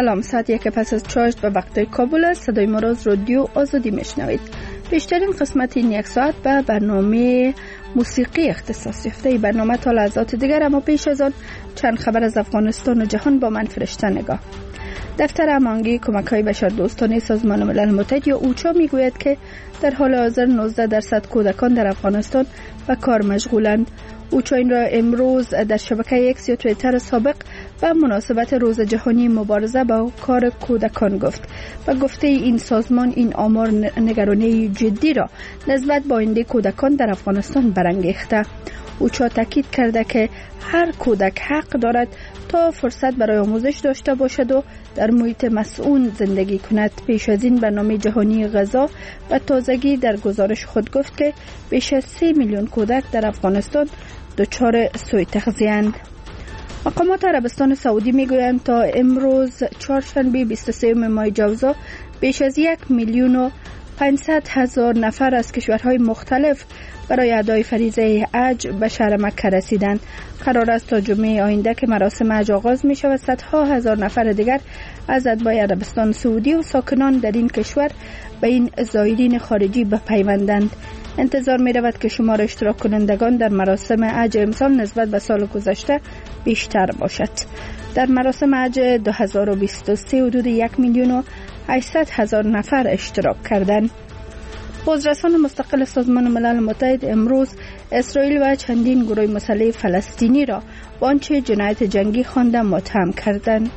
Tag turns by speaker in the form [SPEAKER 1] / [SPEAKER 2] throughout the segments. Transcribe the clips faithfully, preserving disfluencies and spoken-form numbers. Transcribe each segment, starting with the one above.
[SPEAKER 1] سلام، ساعت یک پس از چاشت به وقت کابل است. صدای ما را از رادیو آزادی میشنوید. بیشترین قسمت این یک ساعت به برنامه موسیقی اختصاص یافته. برنامه تا لحظات دیگر، اما پیش از آن چند خبر از افغانستان و جهان با من فرشته نگاه. دفتر هماهنگی کمک‌های بشردوستانه سازمان ملل متحد یا اوچا میگوید که در حال حاضر نوزده درصد کودکان در افغانستان به کار مشغولند. اوچا این را امروز در شبکه اکس یا توییتر سابق به مناسبت روز جهانی مبارزه با کار کودکان گفت و گفته این سازمان این آمار نگرانی جدی را نسبت با آینده کودکان در افغانستان برانگیخته. اوچا تاکید کرده که هر کودک حق دارد تا فرصت برای آموزش داشته باشد و در محیط مسئول زندگی کند. پیش از این برنامه جهانی غذا و تازگی در گزارش خود گفت که بیش از سه میلیون کودک در افغانستان دچار سوء تغذیه‌اند. مقامات عربستان سعودی میگویند تا امروز چهارشنبه بیست و سوم ماه جوزا بیش از یک میلیون و پانصد هزار نفر از کشورهای مختلف برای ادای فریضه حج به شهر مکه رسیدند. قرار است تا جمعه آینده که مراسم حج آغاز می شود صدها هزار نفر دیگر از اتباع عربستان سعودی و ساکنان در این کشور به این زائرین خارجی بپیوندند. انتظار می رود که شمار اشتراک کنندگان در مراسم حج امسال نسبت به سال گذشته بیشتر باشد. در مراسم حج دو هزار و بیست و سه حدود یک میلیون و هشتصد هزار نفر اشتراک کردند. بازرسان مستقل سازمان ملل متحد امروز اسرائیل و چندین گروه مسلح فلسطینی را با آنچه جنایت جنگی خوانده متهم کردند.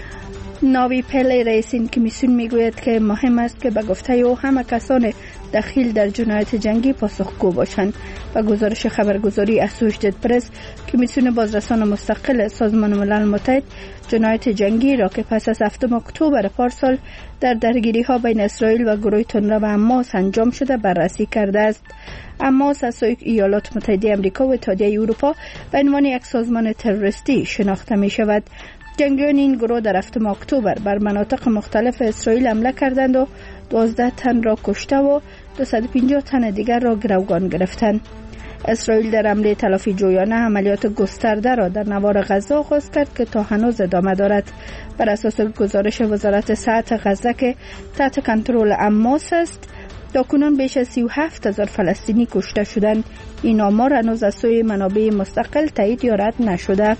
[SPEAKER 1] ناوی پلی رئیس این کمیسیون میگوید که مهم است که به گفته او همه کسان دخیل در جنایت جنگی پاسخگو باشند. و گزارش خبرگزاری اسوشیتد پرس، کمیسیون بازرسان مستقل سازمان ملل متحد جنایت جنگی را که پس از هفتم اکتبر پارسال در درگیری ها بین اسرائیل و گروه تونرا و حماس انجام شده بررسی کرده است. حماس از سوی ایالات متحده آمریکا و اتحادیه اروپا به عنوان یک سازمان تروریستی شناخته می شود. جنگجویان این گروه در هفتم اکتبر بر مناطق مختلف اسرائیل حمله کردند و دوازده تن را کشته و دویست و پنجاه تن دیگر را گروگان گرفتند. اسرائیل در حمله تلافی جویانه عملیات گسترده را در نوار غزه آغاز کرد که تا هنوز ادامه دارد. بر اساس گزارش وزارت صحت غزه که تحت کنترل حماس است، تاکنون بیش از سی و هفت هزار فلسطینی کشته شدند. این آمار هنوز از سوی منابع مستقل تایید یا رد نشده.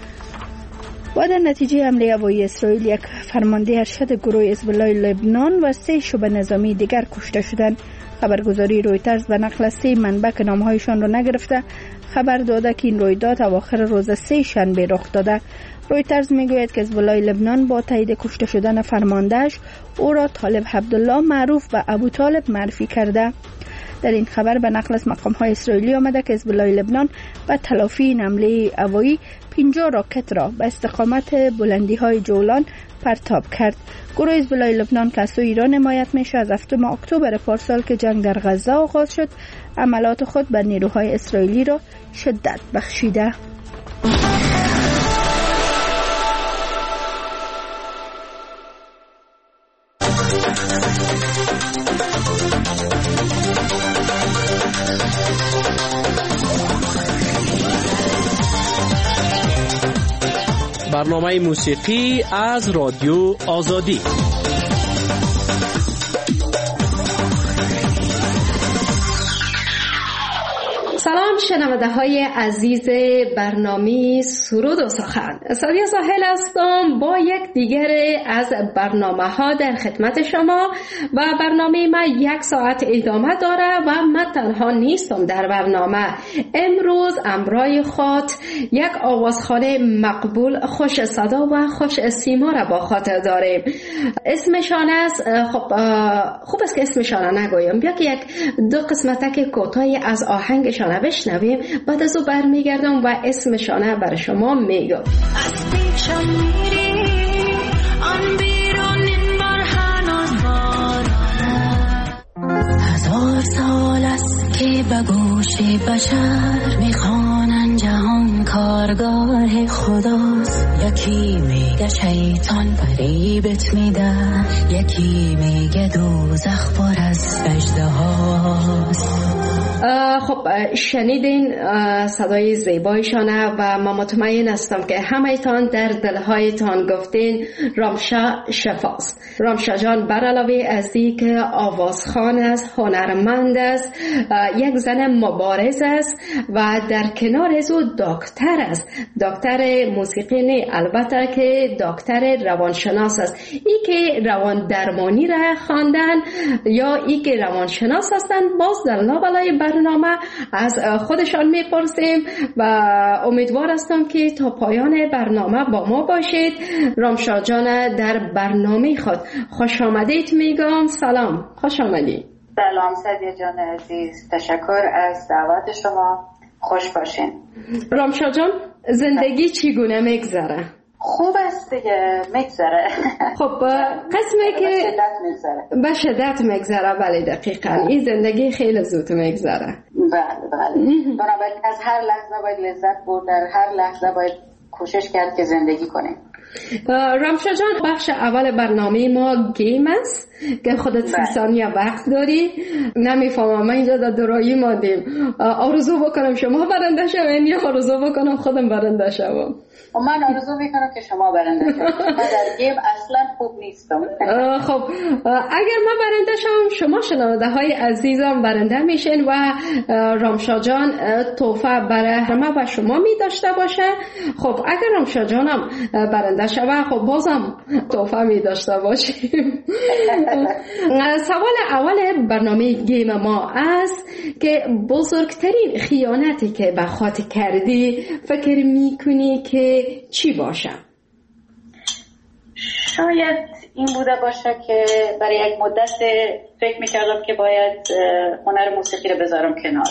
[SPEAKER 1] و در نتیجه حمله هوایی اسرائیل یک فرمانده ارشد گروه حزب الله لبنان و سه شبه نظامی دیگر کشته شدند. خبرگزاری رویترز به نقل سه منبع که نامهایشان را نگرفته خبر داده که این رویداد اواخر روز سه شنبه رخ داده. رویترز میگوید که حزب الله لبنان با تایید کشته شدن فرماندهش او را طالب عبدالله معروف به ابو طالب معرفی کرده. در این خبر به نقل از مقام‌های اسرائیلی آمده که حزب الله لبنان به تلافی این حمله هوایی پنجاه راکت را به استقامت بلندی‌های جولان پرتاب کرد. گروه حزب الله لبنان که از سوی ایران حمایت میشه از هفتم اکتبر پارسال که جنگ در غزه آغاز شد عملات خود بر نیروهای اسرائیلی را شدت بخشیده.
[SPEAKER 2] برنامه موسیقی از رادیو آزادی.
[SPEAKER 3] سلام شنونده های عزیز برنامه سرود و سخن. سادیا ساحل هستم با یک دیگر از برنامه ها در خدمت شما و برنامه ما یک ساعت ادامه داره و من تنها نیستم در برنامه. امروز امرای خود یک آوازخوان مقبول خوش صدا و خوش سیما را با خاطر داریم. اسمشان است، خب خوب است که اسمشان نگویم، بیا که یک دو قسمتک کوتاهی از آهنگشان بشنویم، بعد از او برمیگردم و اسمشانه بر شما میگم. از پیشم میری آن بیرون این بار هنوز بارانه، هزار سال است که به گوش بشر میخوانن جهان کارگاه خداست. یکی میگه شیطان فریبت میده، یکی میگه دوزخ پر از اژدهاست. خب شنیدین صدای زیبایشانه و ما مطمئن هستم که همه‌تان در دلهایتان گفتین رامشا شفاست. رامشا جان بر علاوه از اینکه آوازخوان است، هنرمند است، یک زن مبارز است و در کنار از او دکتر است. دکتر موسیقی نه، البته که دکتر روانشناس است. ای که روان درمانی را خواندن یا ای که روانشناس هستند، باز در لابلای برنامه از خودشان میپرسیم و امیدوار هستم که تا پایان برنامه با ما باشید. رامشا جان در برنامه خود خوش آمدید میگم. سلام، خوش آمدید.
[SPEAKER 4] سلام سعدیه جان عزیز، تشکر از دعوت شما. خوش باشین.
[SPEAKER 3] رامشا جان زندگی چگونه میگذره؟
[SPEAKER 4] خوب است دیگه، میگذره.
[SPEAKER 3] خب قسمه که
[SPEAKER 4] به شدت میگذره.
[SPEAKER 3] به شدت میگذره، بله دقیقاً. این زندگی خیلی زود میگذره.
[SPEAKER 4] بله بله. بنابراین از هر لحظه باید لذت برد، در هر لحظه باید کوشش کرد که زندگی کنیم.
[SPEAKER 3] رامشا جان بخش اول برنامه ما گیم است که خودت سی ثانیه وقت داری. نمیفهمم، من اینجا در درایی ماندیم. آرزو بکنم شما برنده شوین یا آرزو بکنم خودم برنده شوم؟
[SPEAKER 4] من آرزو میکنم که شما برنده شوید. من در گیم اصلا خوب نیستم.
[SPEAKER 3] خب اگر من برنده شوم، شما شنونده های عزیزم برنده میشین و رامشا جان تحفه برای ما و شما می داشته باشه. خب اگر رامشا جانم برنده شوه، خب بازم تحفه می داشته باشیم. سوال اول برنامه گیم ما است که بزرگترین خیانتی که به خود کردی فکر میکنی که چی باشه؟
[SPEAKER 4] شاید این بوده باشه که برای یک مدت فکر میکردم که باید هنر موسیقی رو بذارم کنار.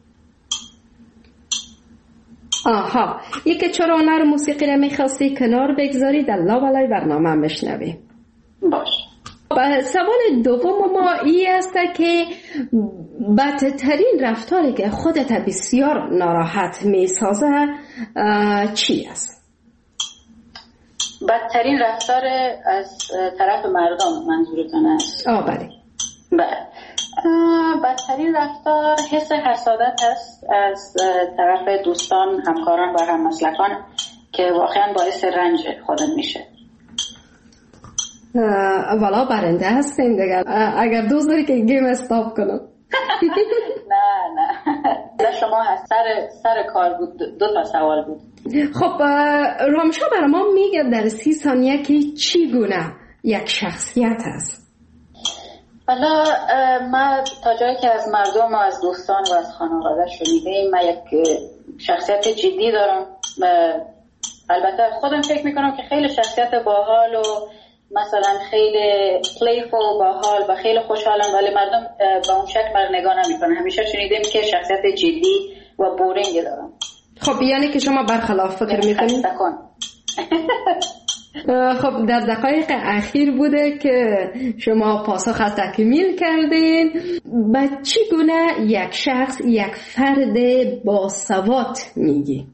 [SPEAKER 3] آها، یک که چرا هنر موسیقی رو میخواستی کنار بگذاری در لابلای برنامه مشنوی.
[SPEAKER 4] باش.
[SPEAKER 3] سوال دوم ما ای است که بدترین رفتاری که خودت بسیار ناراحت میسازه چی است؟
[SPEAKER 4] بدترین رفتار از طرف مردم منظورتون است؟
[SPEAKER 3] آه بله.
[SPEAKER 4] بله. بدترین رفتار حس حسادت است از طرف دوستان، همکاران و هممسلکان که واقعا باعث رنج خودم میشه.
[SPEAKER 3] والا برنده هستیم دیگه. اگر دوست داری که گیم استاپ کنم.
[SPEAKER 4] نه نه نه شما سر سر کار بود. دو تا سوال بود.
[SPEAKER 3] خب رامشا برای ما میگه در سی ثانیه که چی گونه یک شخصیت هست؟
[SPEAKER 4] والا من تا جایی که از مردم و از دوستان و از خانواده شنیدیم، من یک شخصیت جدی دارم. البته خودم فکر میکنم که خیلی شخصیت باحال و مثلا خیلی پلیفول باحال و خیلی خوشحالم، ولی مردم با اون شکل من نگاه نمیکنن. همیشه شنیدیم که شخصیت جدی و بورینگ دارم.
[SPEAKER 3] خب یعنی که شما برخلاف فکر میکنید؟ خب در دقایق اخیر بوده که شما پاسخ از تکمیل کردین. با چی گونه یک شخص یک فرد باسواد میگی؟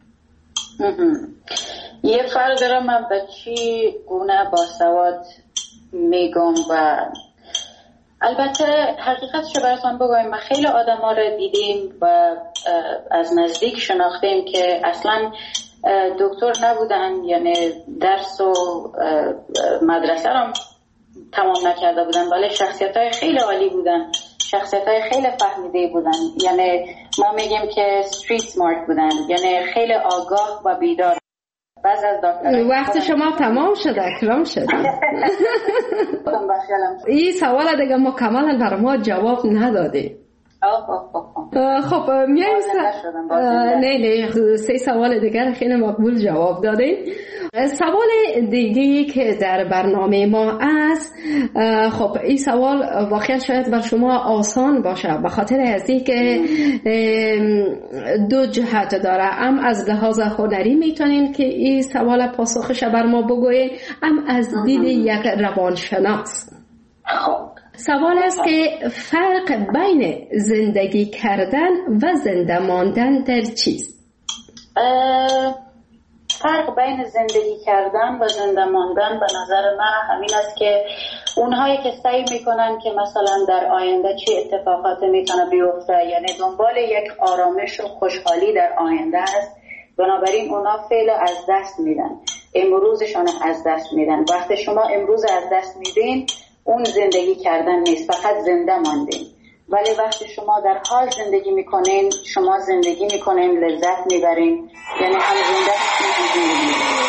[SPEAKER 4] یه فرد را من به چی گونه باسواد میگم و البته حقیقتشو براتون بگویم، ما خیلی آدم ها را دیدیم و از نزدیک شناختیم که اصلا دکتر نبودن، یعنی درس و مدرسه را تمام نکرده بودن، ولی شخصیت های خیلی عالی بودن، شخصیت های خیلی فهمیده بودن. یعنی ما میگیم که استریت سمارت بودن، یعنی خیلی آگاه و بیدار. بعض از
[SPEAKER 3] وقت شما تمام شده، اکرام شده. این سوال دیگه مکملا برای ما جواب ندادی. خب میایم نه نه سه سوال دیگر خیلی مقبول جواب دادین. سوال دیگه که در برنامه ما است، خب این سوال واقعا شاید بر شما آسان باشه به خاطر از اینکه دو جهت داره. هم از لحاظ هنری میتونین که این سوال پاسخش بر ما بگوین، هم از دید یک روانشناس.
[SPEAKER 4] خب
[SPEAKER 3] سوال است که فرق بین زندگی کردن و زنده ماندن در چیست؟
[SPEAKER 4] فرق بین زندگی کردن و زنده ماندن به نظر من همین است که اونهایی که سعی میکنن که مثلا در آینده چه اتفاقاتی میتونه بیفته، یعنی دنبال یک آرامش و خوشحالی در آینده است، بنابراین اونا فعل از دست میدن، امروزشان از دست میدن. وقتی شما امروز از دست میدین اون زندگی کردن نیست، فقط زنده ماندین. ولی وقتی شما در حال زندگی میکنین، شما زندگی میکنین، لذت میبرین، یعنی هم زنده میکنین.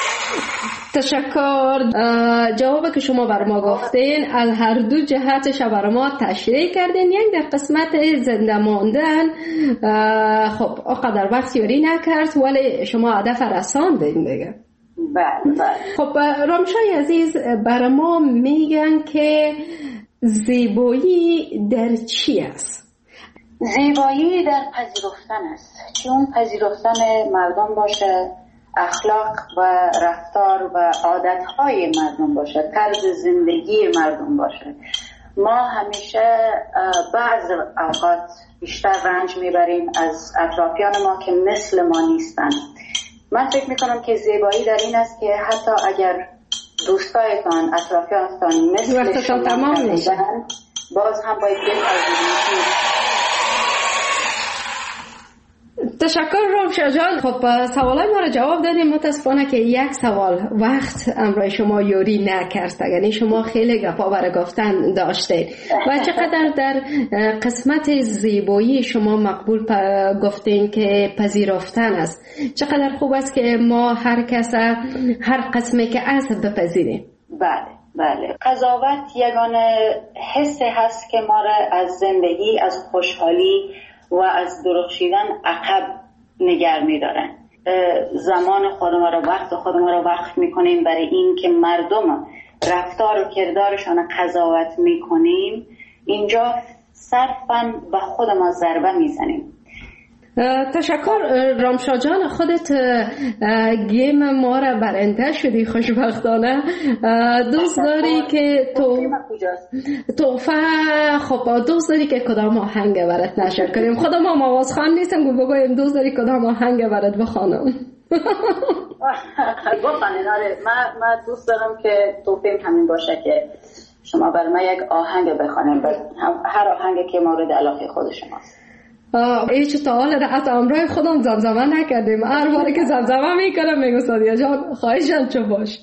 [SPEAKER 3] تشکر. جواب که شما بر ما گفتین از هر دو جهتش بر ما تشریح کردین. یک در قسمت زنده ماندن خب اقدر وقت یاری نکرد ولی شما هدف رساندین دیگه.
[SPEAKER 4] بله بله.
[SPEAKER 3] خب رامشای عزیز بر ما میگن که زیبایی در چی است؟
[SPEAKER 4] زیبایی در پذیرفتن است، چه اون پذیرفتن مردم باشه، اخلاق و رفتار و عادتهای مردم باشه، طرز زندگی مردم باشه. ما همیشه بعض اوقات بیشتر رنج میبریم از اطرافیان ما که مثل ما نیستن. من فکر میکنم که زیبایی در این است که حتی اگر دوستایتان، اطرافیانتان مثل شما
[SPEAKER 3] تمام
[SPEAKER 4] نیستن، باز هم باید بپذیرید.
[SPEAKER 3] تشکر رامشا جان. خب سوالای ما رو جواب دادیم. متاسفانه که یک سوال وقت امرای شما یوری نکرد، یعنی شما خیلی گپا برای گفتن داشتید و چقدر در قسمت زیبایی شما مقبول گفتین که پذیرفتن است. چقدر خوب است که ما هر کس هر قسمی که از بپذیریم.
[SPEAKER 4] بله بله. قضاوت یگانه حس هست که ما را از زندگی، از خوشحالی و از درخشیدن عقب نگر می‌دارن. زمان خودم را، وقت خودم را وقت می‌کنیم برای این که مردم رفتار و کردارشان قضاوت می‌کنیم، اینجا صرفاً به خود ما ضربه می‌زنیم.
[SPEAKER 3] تشکر رامشا جان. خودت گیم ما را برنده شدی خوشبختانه. دوست داری که تو توفه خب دوست داری که کدام آهنگ برات نشر کنیم؟ خودم هم آواز خوان نیستم گو بگویم دوست داری کدام آهنگ برات بخوانم؟
[SPEAKER 4] بخوانین. آره من من دوست دارم که توفیم همین باشه که شما بر من یک آهنگ بخوانیم، هر آهنگی که مورد علاقه خود شماست.
[SPEAKER 3] هیچ تا حال رعت امرای خودم زمزمه نکردیم. هر باری که زمزمه میکنم میگم سادیا جان خواهشم چه باش.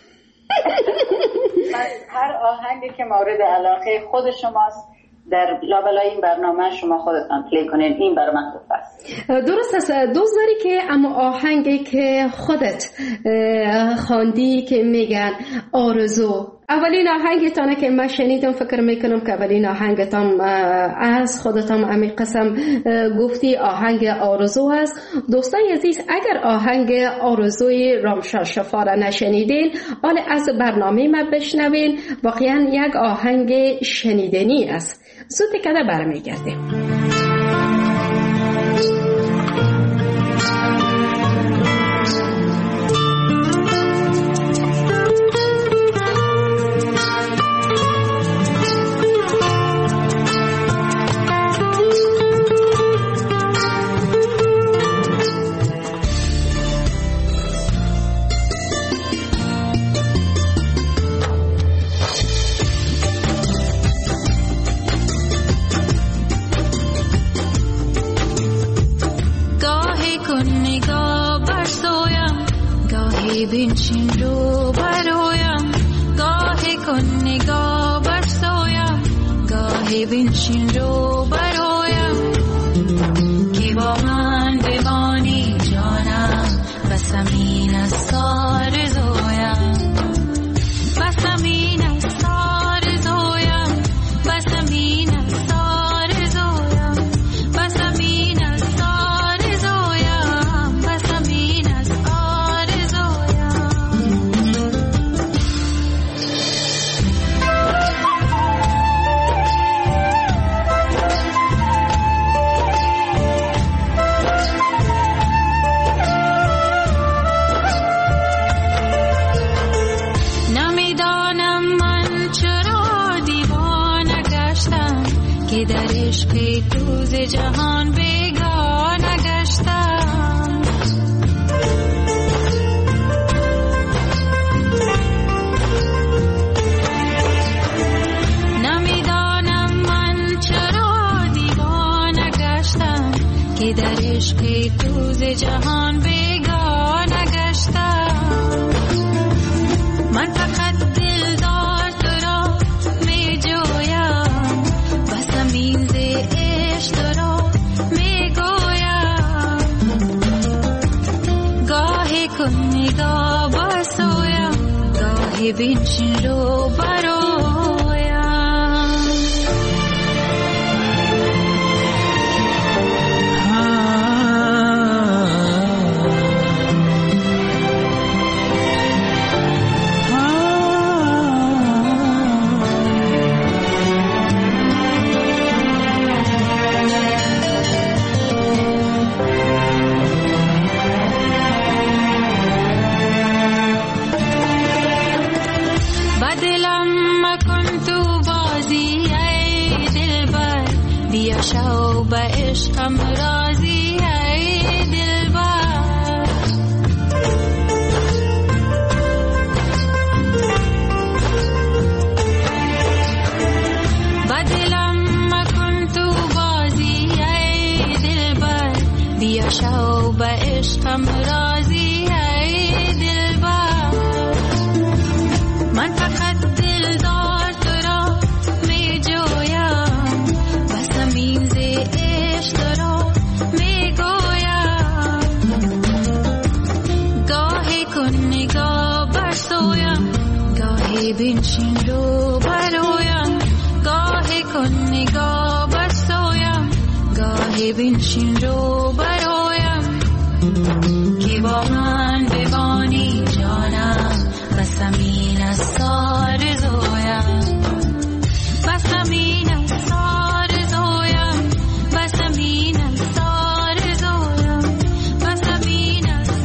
[SPEAKER 4] هر آهنگی که مورد علاقه خود شماست در لابلای این برنامه شما خودتان پلی کنید، این برای من خوب است.
[SPEAKER 3] درست است. دوست داری که اما آهنگی که خودت خواندی که میگن آرزو، اولین آهنگتانه که من شنیدم، فکر میکنم که اولین آهنگتان از خودتان امی قسم گفتی آهنگ آرزو است. دوستای عزیز اگر آهنگ آرزوی رامشا شفا را نشنیدین حال از برنامه ما بشنوین، واقعا یک آهنگ شنیدنی است. زودی کده برمیگردیم.
[SPEAKER 5] بنشین رو برایم، گاهی کن نگاه بر سویم، گاهی بنشین رو برایم، که با من بمانی جانم، بس همین است آرزویم، بس همین است آرزویم، بس همین است آرزویم، بس همین است آرزویم، بس همین است که در عشق دوز جهان بیگانه گشتم، که در عشق تو ز جهان بیگانه گشتم. من فقط دلدار تو را می جویم، بس زمین ز عشق تو را می گویم. گاهی کن نگاه بسویم، گاهی بنشین رو برویم. شو به عشقم راضی ای دلبر. با دلم مکن تو بازی ای دلبر، بیا شو به عشقم راضی ای دلبر. من فقط دلدار تو را می جویم، بس زمین ز عشق تو را می گویم. گاهی کن نگاه بر سویم، گاهی بنشین رو برویم. گاهی کن نگاه بر سویم، گاهی بنشین رو برویم. که با من بمانی جانم، بس زمین است آرزویم. بس زمین است آرزویم، بس زمین است آرزویم. بس زمین است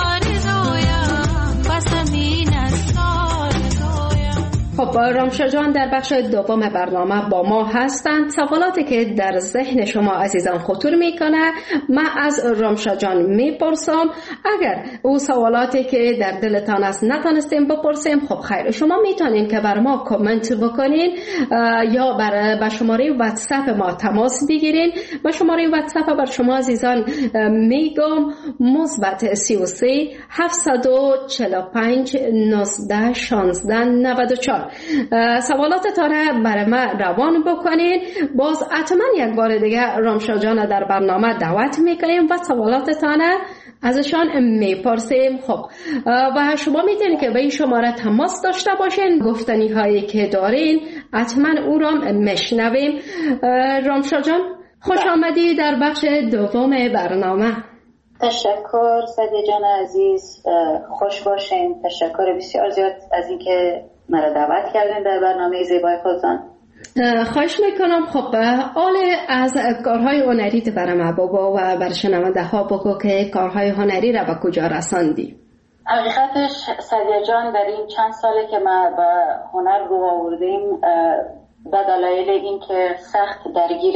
[SPEAKER 5] آرزویم، بس زمین است آرزویم.
[SPEAKER 3] خب رامشا جان در بخش دوم برنامه با ما هستند. سوالاتی که در ذهن شما عزیزان خطور میکنه من از رامشا جان میپرسم. اگر او سوالاتی که در دلتان است نتونستیم بپرسیم، خب خیر، شما میتونین که بر ما کامنت بکنین یا بر به شماره واتساپ ما تماس بگیرین. به شماره واتساپ بر شما عزیزان میگم مثبت سی و سه هفتصد و چهل و پنج نوزده شانزده نود و چهار. سوالاتتان را برای من روان بکنین. باز حتما یک بار دیگه رامشا جان در برنامه دعوت میکنیم و سوالاتتان ازشان میپرسیم. خب و شما میتونید که به این شماره تماس داشته باشین، گفتنی هایی که دارین حتما او را میشنویم. رامشا جان خوش آمدی در بخش دوم برنامه.
[SPEAKER 4] تشکر سعدیه جان عزیز، خوش باشین. تشکر بسیار زیاد از اینکه مرا دعوت کردین در برنامه زیبای خودتان.
[SPEAKER 3] خواهش میکنم. خب حال از کارهای هنری برای ما بابا و بر شنونده ها بگو که کارهای هنری را به کجا رساندی؟
[SPEAKER 4] حقیقتش سعدیه جان در این چند ساله که ما به هنر رو آوردیم به دلایل این که سخت درگیر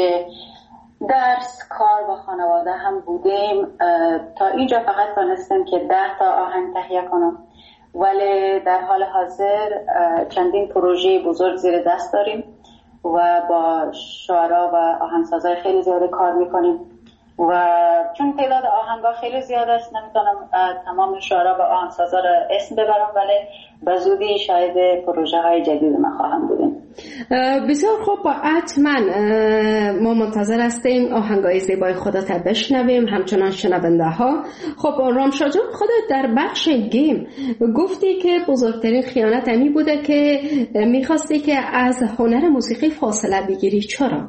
[SPEAKER 4] درس، کار و خانواده هم بودیم، تا اینجا فقط تونستم که ده تا آهنگ تهیه کنم. ولی در حال حاضر چندین پروژه بزرگ زیر دست داریم و با شاعرها و آهنگسازای خیلی زیاده کار میکنیم و چون تعداد آهنگا خیلی زیاد است نمیتونم تمام شاعرها و آهنگسازا را اسم ببرم، ولی به زودی شاید پروژه های جدید ما خواهم بودیم.
[SPEAKER 3] بسیار خوب، حتما ما منتظر هستیم آهنگای زیبای خودت بشنویم، همچنان شنونده ها. خب رامشا جان، خودت در بخش گیم گفتی که بزرگترین خیانت امی بوده که میخواستی که از هنر موسیقی فاصله بگیری. چرا؟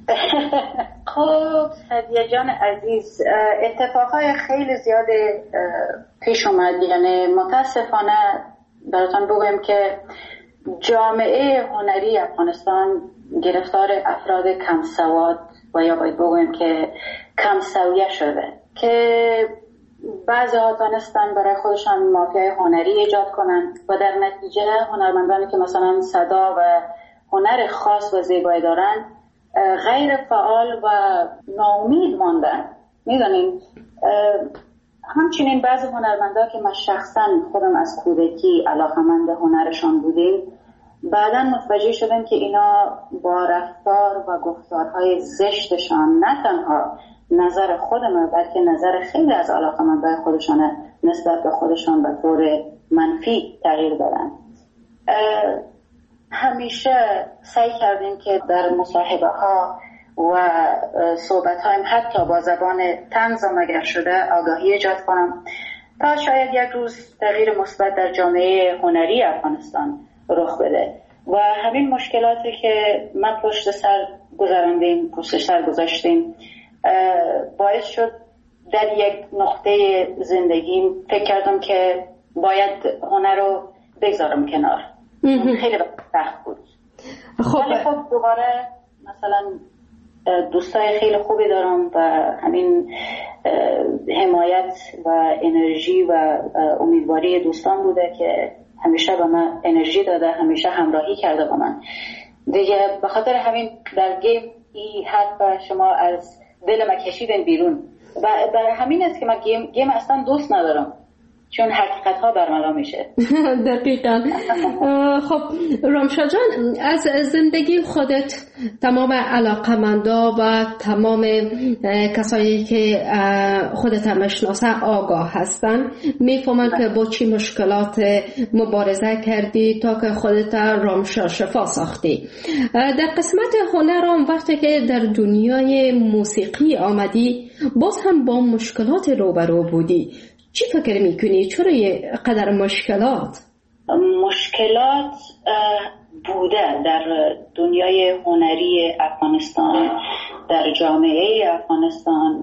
[SPEAKER 4] خب سعدیه جان عزیز، اتفاقای خیلی زیاد پیش اومد. یعنی متاسفانه براتون بگویم که جامعه هنری افغانستان گرفتار افراد کم سواد و یا باید بگویم که کم سویه شده که بعضی ها تانستن برای خودشان مافیای هنری ایجاد کنن و در نتیجه هنرمندانی که مثلا صدا و هنر خاص و زیبایی دارن غیر فعال و ناامید ماندن. میدونین همچنین بعضی هنرمندا که من شخصا خودم از کودکی علاقه‌مند هنرشان بودیم، بعدا متوجه شدم که اینا با رفتار و گفتارهای زشتشان نه تنها نظر خودم بلکه نظر خیلی از علاقه‌مندان خودشان نسبت به خودشان به طور منفی تغییر دادن. همیشه سعی کردیم که در مصاحبه ها و صحبت هایم حتی با زبان طنز مگر شده آگاهی ایجاد کنم تا شاید یک روز تغییر مثبت در جامعه هنری افغانستان رخ بده و همین مشکلاتی که ما پشت سر گذراندیم پشت سر گذاشتیم باعث شد در یک نقطه زندگیم فکر کردم که باید هنر رو بگذارم کنار. خیلی سخت بود.
[SPEAKER 3] خب
[SPEAKER 4] ولی خب دوباره مثلا دوستای خیلی خوبی دارم و همین حمایت و انرژی و امیدواری دوستان بوده که همیشه به من انرژی داده، همیشه همراهی کرده با من دیگه. به خاطر همین در گیم ای حرف شما از دل ما کشیدن بیرون و برای همین است که من گیم, گیم اصلا دوست ندارم چون حقیقت ها برملا میشه.
[SPEAKER 3] دقیقا. خب رامشا جان، از زندگی خودت تمام علاقمندا و تمام کسایی که خودت هم میشناسه آگاه هستن، میفهمن که با چی مشکلات مبارزه کردی تا که خودت رامشا شفا ساختی. در قسمت هنرم وقتی که در دنیای موسیقی آمدی باز هم با مشکلات روبرو بودی. چی فکر میکنی؟ چرا یه قدر مشکلات؟
[SPEAKER 4] مشکلات بوده در دنیای هنری افغانستان، در جامعه افغانستان.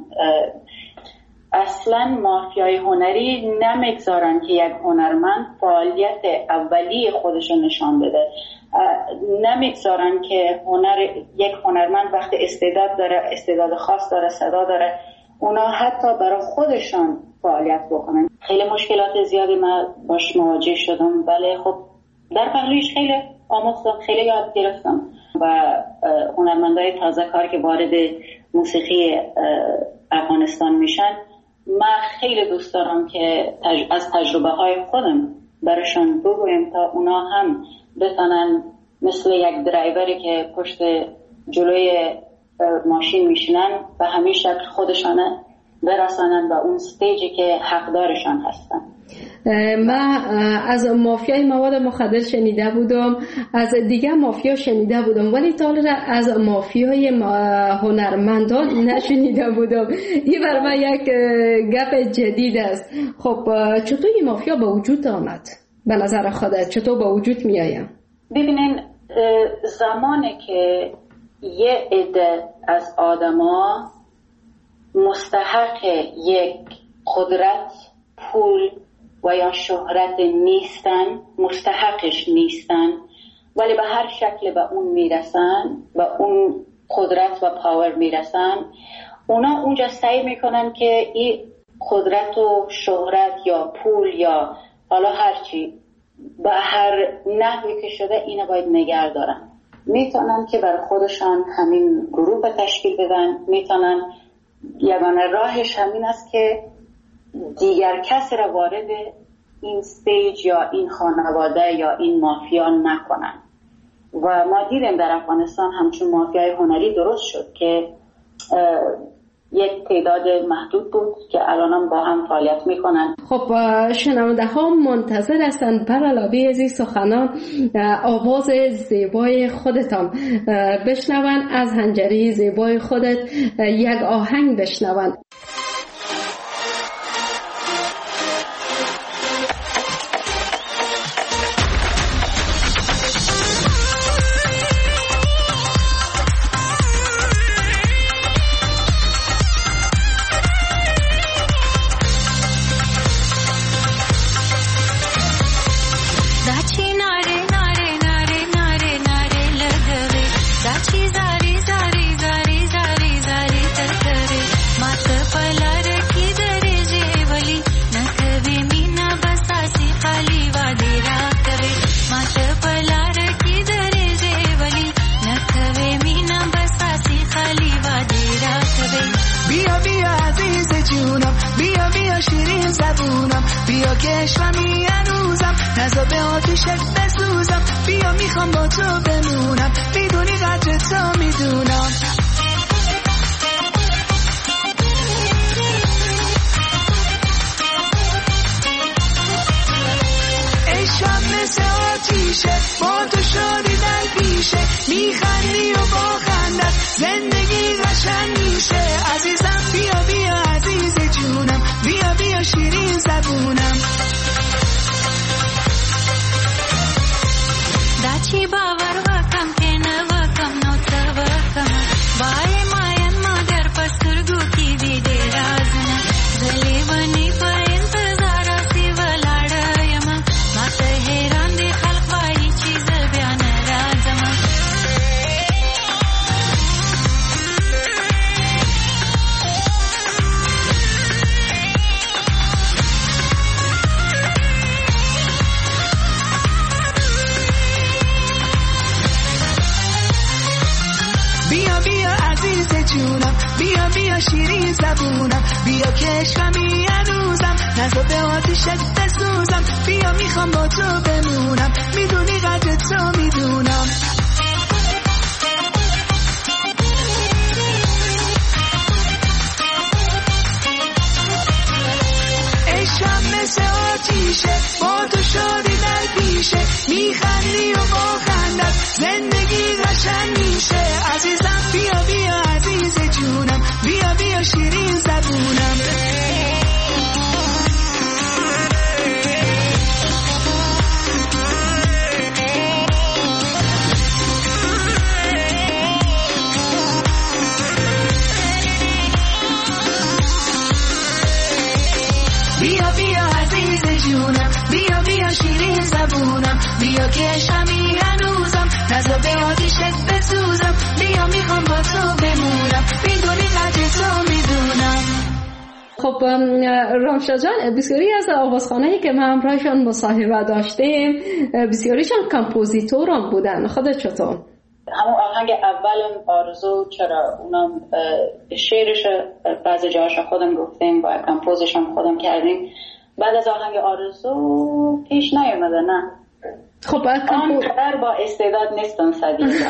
[SPEAKER 4] اصلا مافیای هنری نمیگذارن که یک هنرمند فعالیت اولی خودش نشان بده. نمیگذارن که هنر یک هنرمند وقتی استعداد داره، استعداد خاص داره، صدا داره، اونا حتی برای خودشان فعالیت بکنن. خیلی مشکلات زیادی من باش مواجه شدم، ولی خب در پهلویش خیلی آموختم، خیلی یاد گرفتم و هنرمندای تازه کار که وارد موسیقی افغانستان میشن، من خیلی دوست دارم که تج... از تجربه های خودم براشون بگویم تا اونا هم بتونن مثل یک درایوری که پشت جلوی ماشین میشینن و همین شکل خودشانه برسانن به اون استیجی که حقدارشان هستن.
[SPEAKER 3] من از مافیای مواد مخدر شنیده بودم، از دیگه مافیا شنیده بودم، ولی تا حالا از مافیای هنرمندان نشنیده بودم. این بر من یک گپ جدید است. خب چطور این مافیا به وجود آمد؟ به نظر خودت چطور به وجود می آید؟
[SPEAKER 4] ببینین، زمانی که یه عده از آدما مستحق یک قدرت، پول و یا شهرت نیستن، مستحقش نیستن، ولی به هر شکل به اون میرسن، به اون قدرت و پاور میرسن، اونا اونجا سعی میکنن که این قدرت و شهرت یا پول یا حالا هرچی به هر نحوی که شده اینو باید نگه دارن. میتونن که برای خودشان همین گروه تشکیل بدن، میتونن یگانه راهش همین است که دیگر کسی را وارد این استیج یا این خانواده یا این مافیا نکنن. و ما دیدیم در افغانستان همچون مافیای هنری درست شد که یک تعداد محدود بود که الان با هم فعالیت میکنن.
[SPEAKER 3] خب شنونده ها منتظر هستند بر علاوه از این سخنان آواز زیبای خودتان بشنون، از حنجره زیبای خودت یک آهنگ بشنون.
[SPEAKER 6] روشن میشه. عزیزم بیا بیا عزیز جونم، بیا بیا شیرین زبونم.
[SPEAKER 5] داچی باور وکم که نوکم نوتا وکم بای ماین مادر پسترگو کی بیده رازنا گلی بنی پا انتظار سی ولاړیم ما ته حیران دی خلق وایي چیز بیان راځم.
[SPEAKER 6] بیا بیا عزیز جونم، بیا بیا شیرین زبونم، بیا که عشقمی هنوزم نزا به آتیشت بسوزم. بیا میخوام با تو بمونم، میدونی قدر تو میدونم. عشقم مثل آتیشه، با تو شادی در پیشه، میخندی و با خندت زندگی قشنگ میشه. عزیزم بیا بیا عزیز جونم، بیا بیا شیرین زبونم. بیا بیا عزیز جونم، بیا بیا شیرین زبونم، بیا که شمی هنوزم نزا به آتیشت بسوزم. بیا میخوام با تو بمونم، میدونی قدر تو میدونم.
[SPEAKER 3] خب رامشا جان، بسیاری از آوازخوانایی که ما همراهشان مصاحبه داشتیم بسیاریشان کمپوزیتوران بودن. خودت چطور؟
[SPEAKER 4] همون آهنگ اول آرزو، چرا اونم شعرش بعضی جاهاش خودم گفتیم و کمپوزش هم خودم کردیم. بعد از آهنگ آرزو پیش نیومده. نه
[SPEAKER 3] خب
[SPEAKER 4] آنقدر با استعداد نیستم صدیقا.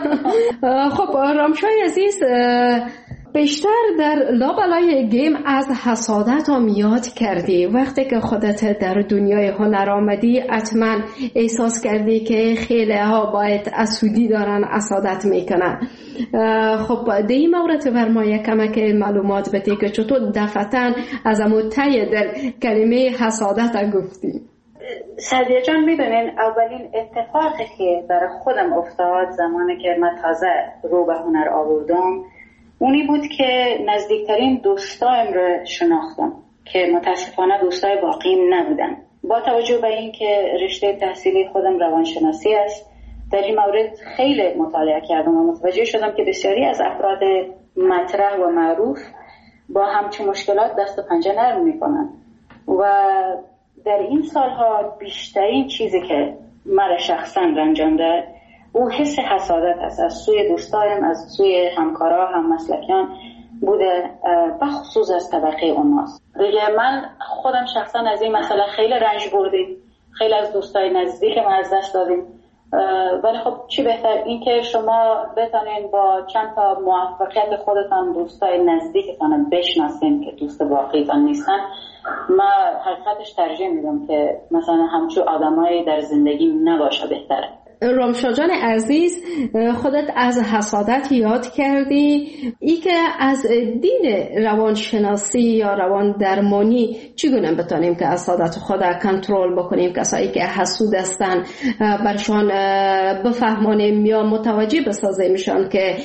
[SPEAKER 3] خب رامشای عزیز، بیشتر در لابلای گیم از حسادت هم یاد کردی. وقتی که خودت در دنیای هنر آمدی حتما احساس کردی که خیلی ها باید حسودی دارن، حسادت میکنن. خب در این مورد فرمایه کمک معلومات بده که چطور دفعتاً از امو ته در کلمه حسادت گفتی.
[SPEAKER 4] سعدیه جان، میدونین اولین اتفاقی که برای خودم افتاد زمانی که من تازه رو به هنر آوردم اونی بود که نزدیکترین دوستایم رو شناختم که متاسفانه دوستای باقیم نبودن. با توجه به این که رشته تحصیلی خودم روانشناسی است، در این مورد خیلی مطالعه کردم و متوجه شدم که بسیاری از افراد مطرح و معروف با همچین مشکلات دست و پنجه نرم میکنن و در این سالها بیشترین چیزی که مرا شخصا رنجانده او حس حسادت است، از سوی دوستایم، از سوی همکارا، هم مسلکیان بوده، بخصوص از طبقه اوناست. دیگه من خودم شخصا از این مسئله خیلی رنج بردیم، خیلی از دوستای نزدیک من از دست دادیم. ولی خب چی بهتر این که شما بتونین با چند تا موفقیت خودتان دوستای نزدیکتان بشناسین که دوست واقعیتان نیستن. من حقیقتش ترجیح میدم که مثلا همچون آدمایی در زندگی نباشه بهتره.
[SPEAKER 3] رامشا جان عزیز، خودت از حسادت یاد کردی. ای که از دین روانشناسی یا روان درمانی چگونه بتونیم که حسادت خود کنترل بکنیم؟ کسایی که حسود هستن برشان بفهمانیم یا متوجه بسازیمشان که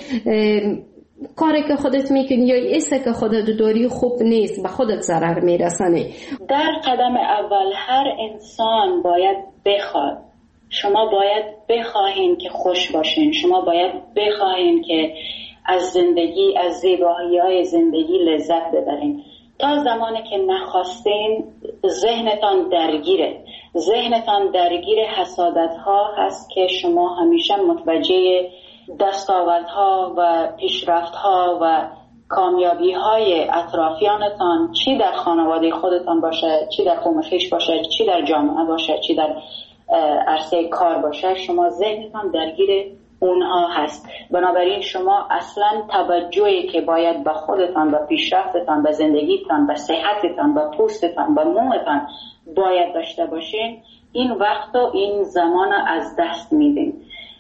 [SPEAKER 3] کاری که خودت میکنی یا ایسته که خودت داری خوب نیست، به خودت ضرر میرسنی.
[SPEAKER 4] در قدم اول هر انسان باید بخواد. شما باید بخواهین که خوش باشین، شما باید بخواهین که از زندگی، از زیبایی‌های زندگی لذت ببرین. تا زمانی که نخواستین ذهنتان درگیره، ذهنتان درگیر حسادت‌ها هست که شما همیشه متوجه دستاوردها و پیشرفت‌ها و کامیابی‌های اطرافیانتان، چی در خانواده خودتان باشه، چی در قوم خویش باشه، چی در جامعه باشه، چی در عرصه کار باشه، شما ذهنتان درگیر اونها هست. بنابراین شما اصلا توجهی که باید به خودتان، به پیشرفتتان، به زندگیتان، به صحتتان، به پوستتان، به موتان باید داشته باشین، این وقت و این زمان از دست میدین.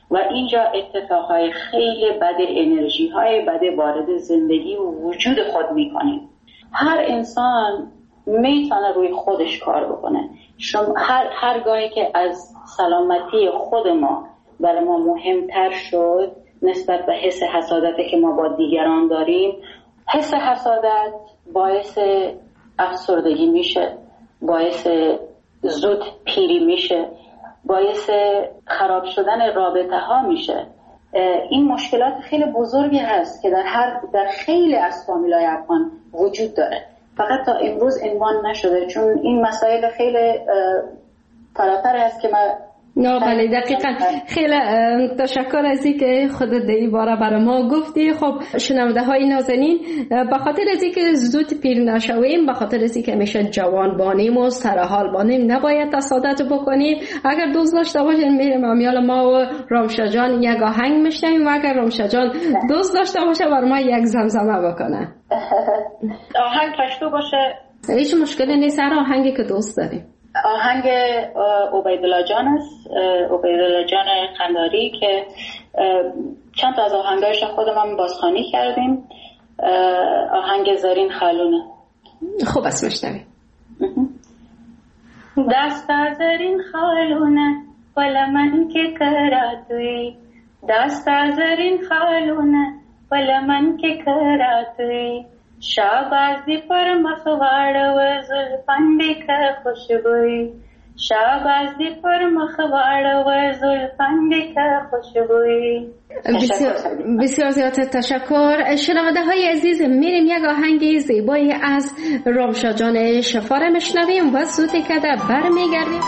[SPEAKER 4] و اینجا اتفاقهای خیلی بد، انرژی های بد وارد زندگی و وجود خود میکنیم. هر انسان میتونه روی خودش کار بکنه. شما هر هر گاهی که از سلامتی خود ما برای ما مهمتر شد نسبت به حس حسادتی که ما با دیگران داریم، حس حسادت باعث افسردگی میشه، باعث زود پیری میشه، باعث خراب شدن رابطه ها میشه. این مشکلات خیلی بزرگی هست که در هر در خیلی از فامیلای افغان وجود داره، فقط تا امروز عنوان نشده، چون این مسائل خیلی فراتر هست که ما
[SPEAKER 3] نه بله دقیقا. خیلی تشکر از این که خودت در این باره برای ما گفتی. خب شنونده های نازنین، به خاطر از این که زود پیر نشویم، به خاطر از این که همیشه جوان بانیم و سرحال بانیم، نباید حسادت بکنیم. اگر دوست داشته باشین میریم امیال ما و رامشا جان یک آهنگ میشنویم و اگر رامشا جان دوست داشته باشه برای ما یک زمزمه بکنه.
[SPEAKER 4] آهنگ پشتو باشه
[SPEAKER 3] هیچ مشکلی نیست، هر آهنگی که دوست داریم.
[SPEAKER 4] آهنگ عبیدالله جان است، عبیدالله جان قنداری که چند تا از آهنگایش خودمون بازخوانی کردیم. آهنگ زرین خالونه.
[SPEAKER 3] خوب است میشنویم.
[SPEAKER 4] دست زرین خالونه ولی من که کراتوی، دست زرین خالونه ولی من که کراتوی، شابازی پر مخوار و زلفندی که خوشبوی، شابازی پر مخوار و زلفندی که خوشبوی.
[SPEAKER 3] بسیار بسیار زیاد تشکر. شنونده های عزیز، میریم یک آهنگ زیبایی از رامشا جان شفاره مشنویم و زودی که در بر میگردیم.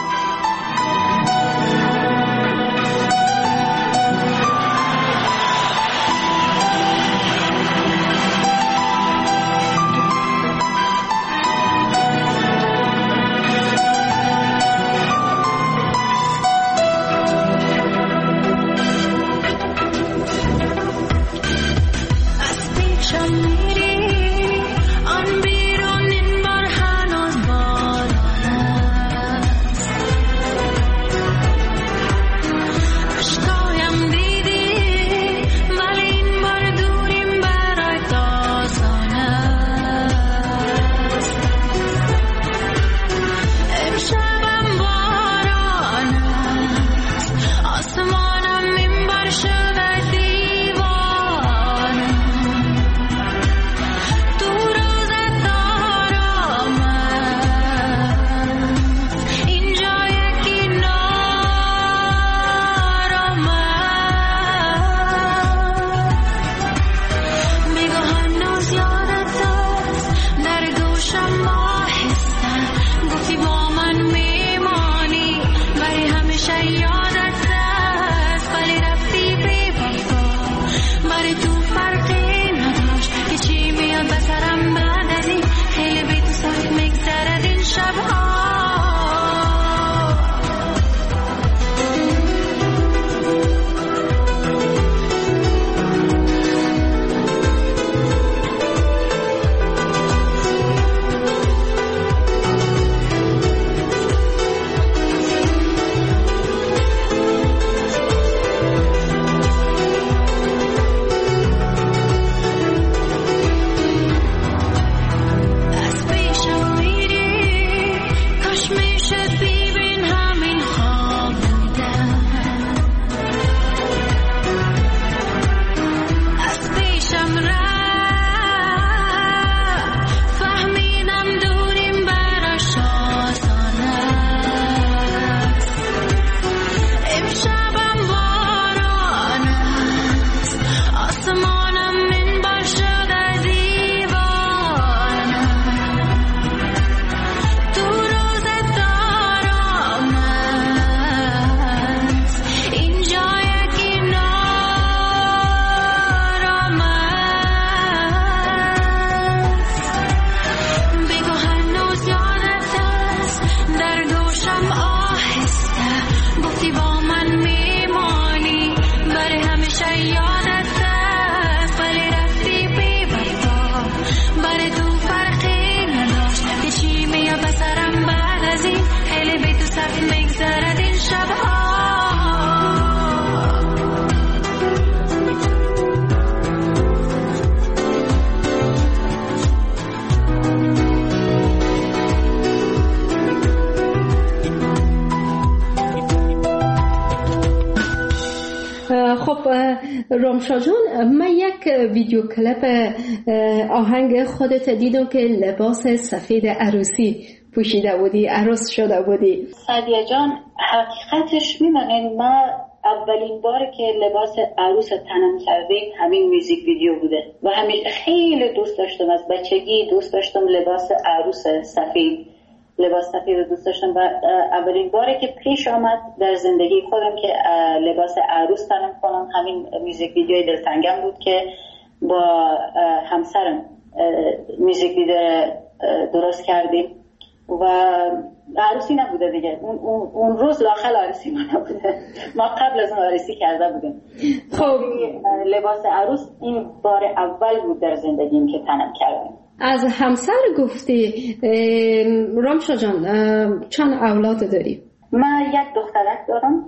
[SPEAKER 3] رامشا جان، من یک ویدیو کلیپ آهنگ خودت دیدم که لباس سفید عروسی پوشیده بودی، عروس شده بودی.
[SPEAKER 4] سعدیه جان، حقیقتش میمانه ما اولین بار که لباس عروس تنم کردیم همین میوزیک ویدیو بوده و همیشه خیلی دوست داشتم، از بچگی دوست داشتم لباس عروس سفید لباس سفید دوست داشتم و اولین باری که پیش آمد در زندگی خودم که لباس عروس تنم کنم همین میوزیک ویدیوی دلتنگم بود که با همسرم میوزیک ویدیو درست کردیم و عروسی نبوده دیگه، اون, اون, اون روز لاخل عروسی ما نبوده، ما قبل از اون عروسی کرده بودیم. خب لباس عروس این بار اول بود در زندگیم که تنم کردم.
[SPEAKER 3] از همسر گفتی، رامشا جان چند اولاد داری؟
[SPEAKER 4] من یک دخترک دارم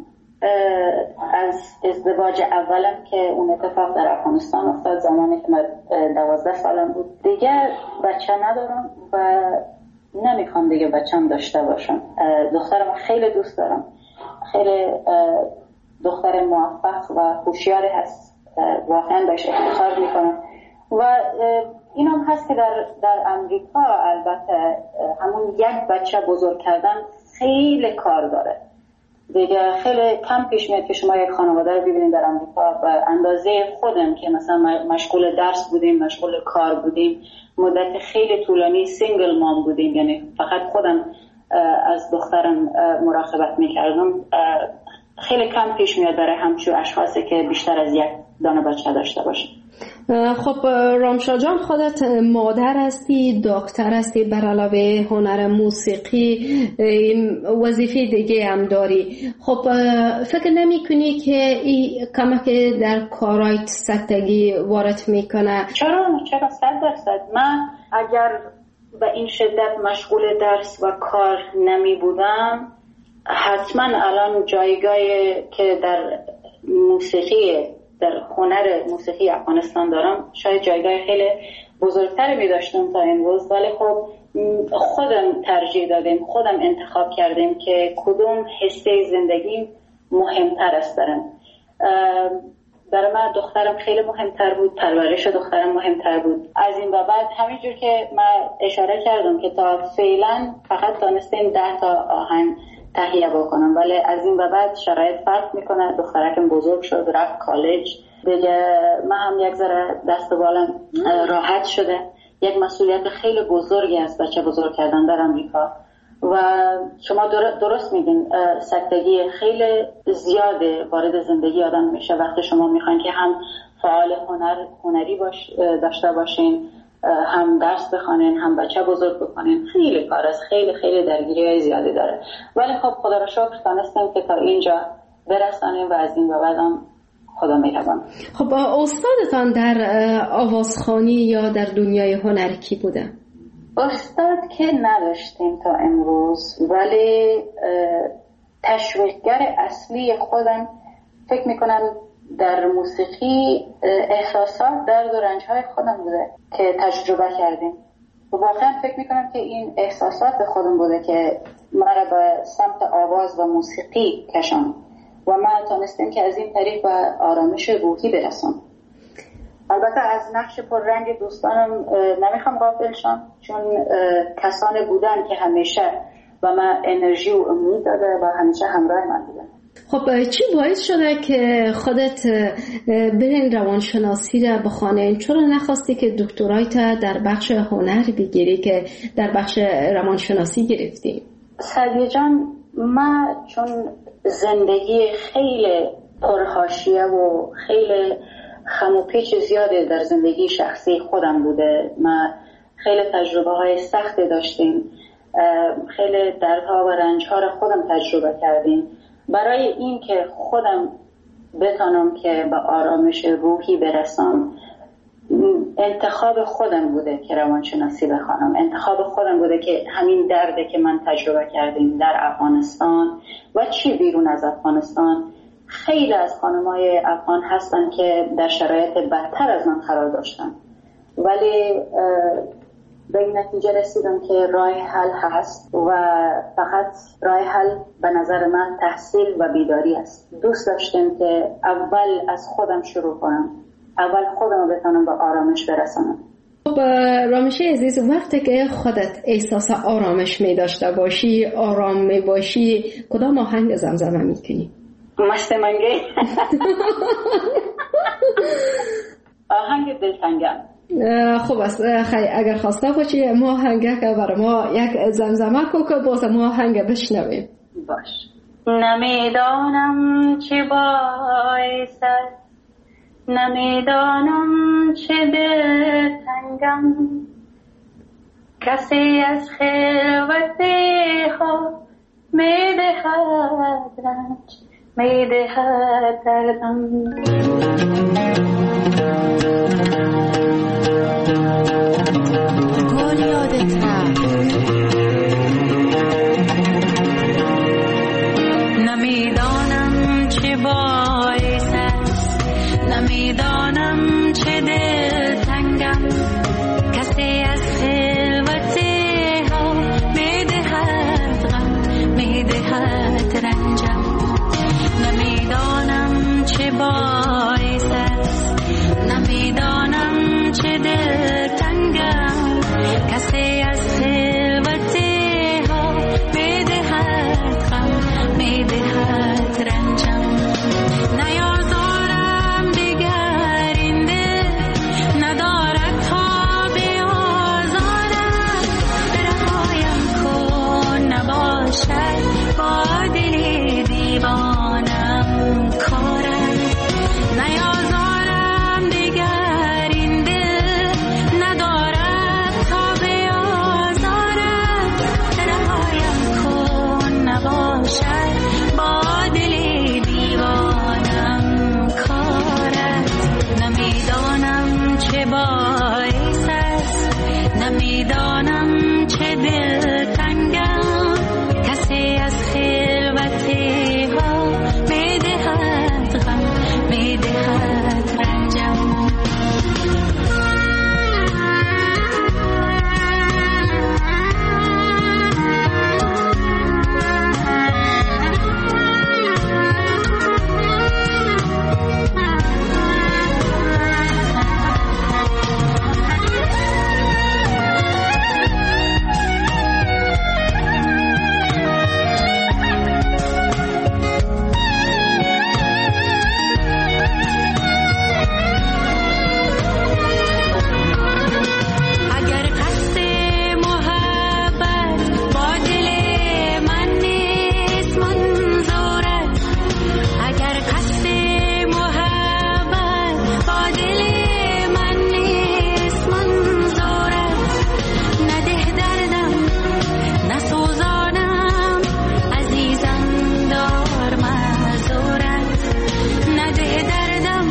[SPEAKER 4] از ازدواج اولم که اون اتفاق در افغانستان افتاد زمانی که من دوازده سالم بود. دیگه بچه ندارم و نمیخوام دیگه بچه‌م داشته باشم. دخترم خیلی دوست دارم، خیلی دختر موفق و هوشیاری هست، واقعا بهش افتخار میکنم و این هم هست که در, در امریکا البته همون یک بچه بزرگ کردن خیلی کار داره دیگه، خیلی کم پیش میاد که شما یک خانواده رو ببینید در امریکا و اندازه خودم که مثلا مشغول درس بودیم، مشغول کار بودیم، مدت خیلی طولانی سینگل مام بودیم، یعنی فقط خودم از دخترم مراقبت میکردم، خیلی کم پیش میاد برای همچون اشخاصی که بیشتر از یک دانه بچه داشته باشه.
[SPEAKER 3] خب رامشا جان، خودت مادر هستی، دکتر هستی، بر علاوه هنر موسیقی وظیفه دیگه هم داری. خب فکر نمی کنی که این کمک در کارایت سکتگی وارد میکنه؟
[SPEAKER 4] چرا؟ چرا؟ صد درصد. من اگر به این شدت مشغول درس و کار نمی بودم حتما الان جایگاهی که در موسیقی در هنر موسیقی افغانستان دارم شاید جایگاه خیلی بزرگتری می داشتم تا امروز، ولی خب خودم ترجیح دادیم، خودم انتخاب کردیم که کدوم حصه زندگی مهمتر است برام. برای من دخترم خیلی مهمتر بود، پرورش دخترم مهمتر بود. از این به بعد همینجور که من اشاره کردم که تا فعلا فقط دانستیم ده تا آهنگ تهیه بکنم، ولی از این به بعد شرایط فرق میکنه، دخترکم بزرگ شد، رفت کالج دیگه، من هم یک ذره دست و بالم راحت شده. یک مسئولیت خیلی بزرگی است بچه بزرگ کردن در امریکا و شما درست میگین، سکتگی خیلی زیاده وارد زندگی آدم میشه وقتی شما میخواین که هم فعال هنر هنری باش داشته باشین، هم درس بخونین، هم بچه بزرگ بکنین. خیلی کار است، خیلی خیلی درگیری زیادی داره، ولی خب خدا را شکر تونستیم که تا اینجا برسانیم و از این به بعدم خدا مهربان.
[SPEAKER 3] خب استادتان در آوازخوانی یا در دنیای هنر کی بوده؟
[SPEAKER 4] استاد که نداشتیم تا امروز، ولی تشویقگر اصلی خودم فکر میکنم در موسیقی احساسات، درد و رنج‌های خودم بوده که تجربه کردیم و واقعا فکر میکنم که این احساسات خودم بوده که مرا به سمت آواز و موسیقی کشاند و من تونستم که از این طریق به آرامش روحی برسم. البته از نقش پررنگ دوستانم نمیخوام غافل شم، چون کسانی بودن که همیشه و من انرژی و امید داده و همیشه همراه من بودن.
[SPEAKER 3] خب چی باعث شده که خودت برین روانشناسی را بخوانین؟ چرا نخواستی که دکترایت در بخش هنر بگیری که در بخش روانشناسی گرفتی؟
[SPEAKER 4] سعدیه جان، من چون زندگی خیلی پرحاشیه و خیلی خم و پیچ زیاده در زندگی شخصی خودم بوده، من خیلی تجربه های سخت داشتیم، خیلی دردها و رنجها را خودم تجربه کردیم. برای این که خودم بتانم که به آرامش روحی برسم، انتخاب خودم بوده که روانشناسی بخوانم، انتخاب خودم بوده که همین درده که من تجربه کردیم در افغانستان و چی بیرون از افغانستان، خیلی از خانم‌های افغان هستن که در شرایط بدتر از من قرار داشتن، ولی به این نتیجه رسیدم که راه حل هست و فقط راه حل به نظر من تحصیل و بیداری است. دوست داشتم که اول از خودم شروع کنم، اول خودم رو بتونم به آرامش برسانم.
[SPEAKER 3] خب رامشی عزیز، وقتی که خودت احساس آرامش می داشته باشی، آرام می باشی، کدام آهنگ زمزمه می کنی؟
[SPEAKER 4] مست منگی آهنگ دلتنگم.
[SPEAKER 3] خوب است، خیلی اگر خواسته باشی ما آهنگ که برای ما یک زمزمه کو که باز ما آهنگ بشنویم.
[SPEAKER 4] باش. نمیدانم چه باعث است، نمیدانم چه دلتنگم، کسی از خلوت ها میدهد رنج، میدهد دردم.
[SPEAKER 5] گل یادت رفت، نمیدانم چه باعث است، نمیدانم چه دلتنگم، کسی از خلوت ها میدهد غم، میدهد رنجم. نمیدانم چه باعث است، نمیدانم چه دلتنگم، کسی از خلوت ها میدهد غم، میدهد رنجم. نیازارم دیگر این دل، ندارد تا به آزارم، رهایم کن نباشد با دل دیوانم کارم. نیازارم دیگر این دل، ندارد تا به آزارم، رهایم کن نباشد با دل دیوانم کارت. نمیدانم چه باعث است، نمیدانم چه دلتنگم، کسی از خلوت ها میدهد غم، میدهد رنجم. اگر قصد محبت با دل من نیست منظورت، اگر قصد محبت با دل من نیست منظورت، نده دردم نسوزانم عزیزم دار معذورت، نده دردم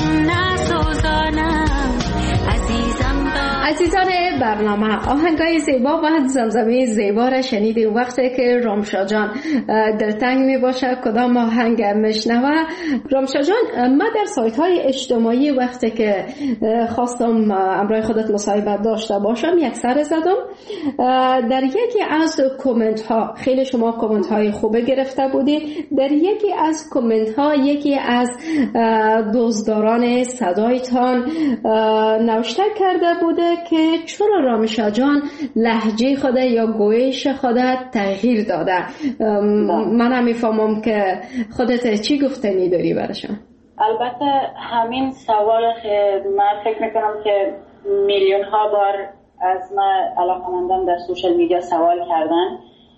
[SPEAKER 5] نسوزانم عزیزم دار.
[SPEAKER 3] عزیزان برنامه، آهنگای زیبا و زمزمه زیبا را شنیدیم. وقتی که رامشا جان دلتنگ می باشه کدام آهنگ میشنوه؟ رامشا جان، من در سایت های اجتماعی وقتی که خواستم امروی خودت مصاحبه داشته باشم یک سر زدم، در یکی از کامنت ها، خیلی شما کامنت های خوبه گرفته بودید، در یکی از کامنت ها یکی از دوستداران صدایتان نوشته کرده بوده که چرا رامشا جان لهجه خود یا گویش خود تغییر داده. من هم میفهمم که خودت چی گفتنی داری برشان؟
[SPEAKER 4] البته همین سوال من فکر میکنم که میلیون ها بار از من علاقمندان در سوشل میدیا سوال کردن.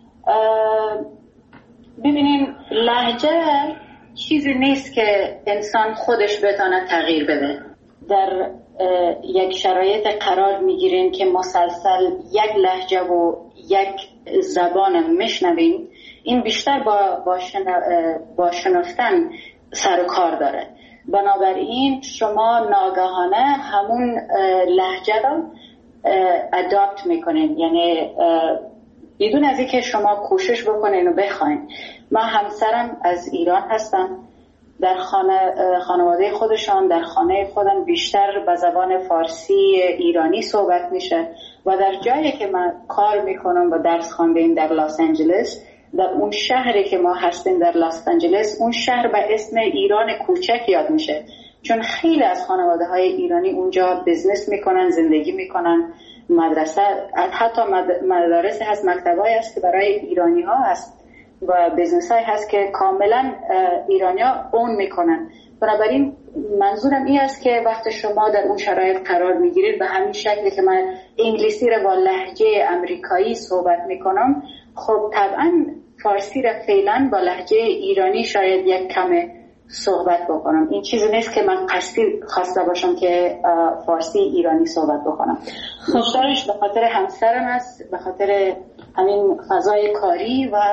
[SPEAKER 4] ببینین، لهجه چیزی نیست که انسان خودش بتونه تغییر بده. در یک شرایط قرار میگیرین که مسلسل یک لهجه و یک زبان میشنوین، این بیشتر با با, شنا... با شناختن سر و کار داره. بنابراین شما ناگهانه همون لهجه رو اداپت میکنین، یعنی بدون از اینکه شما کوشش بکنین و بخواین. من همسرم از ایران هستم، در خانه خانواده خودشان در خانه خودم بیشتر به زبان فارسی ایرانی صحبت میشه و در جایی که من کار میکنم و درس خواندیم در لس آنجلس، در اون شهری که ما هستیم در لس آنجلس، اون شهر به اسم ایران کوچک یاد میشه، چون خیلی از خانواده های ایرانی اونجا بزنس میکنن، زندگی میکنن، مدرسه، حتی مدارس هست، مکتبای هست که برای ایرانی ها هست و بزنس های هست که کاملا ایرانی ها اون میکنن. بنابراین منظورم این است که وقتی شما در اون شرایط قرار میگیرید به همین شکلی که من انگلیسی رو با لهجه امریکایی صحبت میکنم، خب طبعا فارسی رو فعلا با لهجه ایرانی شاید یک کم صحبت بکنم. این چیزی نیست که من قصدی خواسته باشم که فارسی ایرانی صحبت بکنم. بیشترش به خاطر همسرم است، به خاطر همین فضای کاری و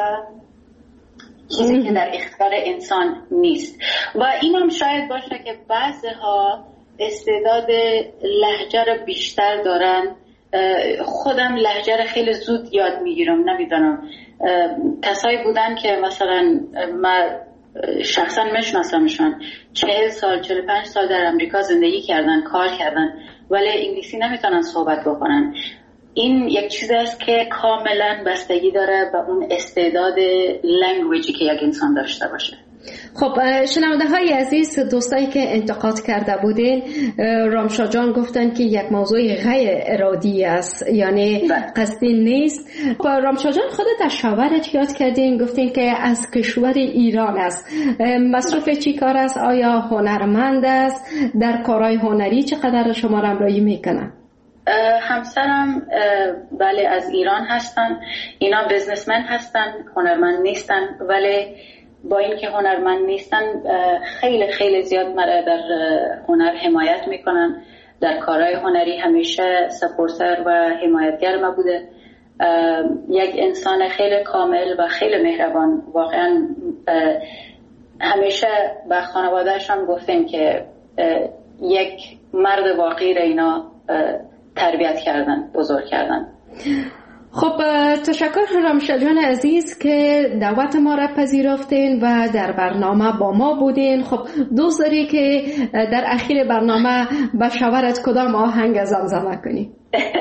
[SPEAKER 4] چیزی که در اختیار انسان نیست. و اینم شاید باشه که بعضی‌ها استعداد لهجه رو بیشتر دارن. خودم لهجه رو خیلی زود یاد میگیرم، نمیدونم. کسایی بودن که مثلا من شخصا میشناسمشون، چهل سال چهل و پنج سال در امریکا زندگی کردن، کار کردن، ولی انگلیسی نمیتونن صحبت بکنن. این یک چیز است که کاملا بستگی داره به اون استعداد لنگویجی که یک انسان داشته باشه.
[SPEAKER 3] خب شنونده های عزیز، دوستایی که انتقاد کرده بودین، رامشا جان گفتن که یک موضوع غیر ارادی است، یعنی قصدی نیست. رامشا جان خودت از شوهرت یاد کردین، گفتین که از کشور ایران است. مصروف چی کار است؟ آیا هنرمند است؟ در کارهای هنری چقدر شما را همراهی میکنن؟
[SPEAKER 4] همسرم بله از ایران هستن. اینا بزنسمن هستن، هنرمند نیستن، ولی با اینکه هنرمند نیستن خیلی خیلی زیاد مرا در هنر حمایت میکنن. در کارهای هنری همیشه سپورتر و حمایتگر ما بوده. یک انسان خیلی کامل و خیلی مهربان. واقعا همیشه به خانوادهشان گفتیم که یک مرد واقعی را اینا تربیت کردن، بزرگ کردن.
[SPEAKER 3] خب تشکر رامشا جان عزیز که دعوت ما را پذیرفتین و در برنامه با ما بودین. خب دوست داری که در اخیر برنامه با شوهرت کدام آهنگ زمزمه کنی؟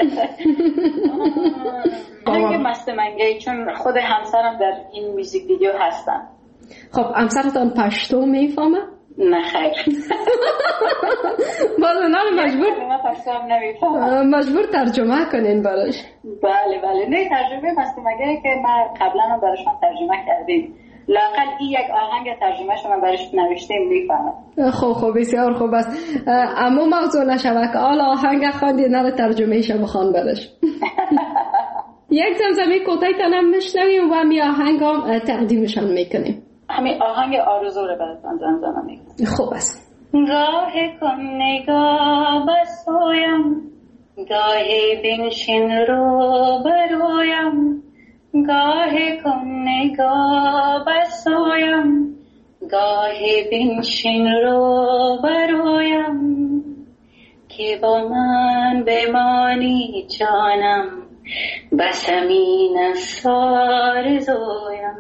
[SPEAKER 4] آهنگ مست منگی، چون خود همسرم در این موزیک ویدیو هستن.
[SPEAKER 3] خب همسرتان پشتو میفهمه؟
[SPEAKER 4] نه خیر.
[SPEAKER 3] باز اونا مجبور مجبور ترجمه کنین براش.
[SPEAKER 4] بله بله، نه ترجمه مست مگه که ما قبلا براشون ترجمه کردیم، لااقل این یک آهنگ ترجمه شما براش نوشتیم میفهمم.
[SPEAKER 3] خب خب بسیار خوب است. اما موضوع نشوه که حالا آهنگ خواندی نه ترجمه شو بخوان براش. یک زمزمه کوتاه تنم میشنویم و می آهنگ هم تقدیمشان میکنیم.
[SPEAKER 4] همین آهنگ آرزو رو براتون زمزمه میکنم.
[SPEAKER 3] خوب است.
[SPEAKER 4] گاه کن نگاه بسویم، گاهی بنشین رو برویم، گاه کن نگاه بسویم، گاهی بنشین رو برویم، که با من بمانی جانم، بسمین از آرزویم،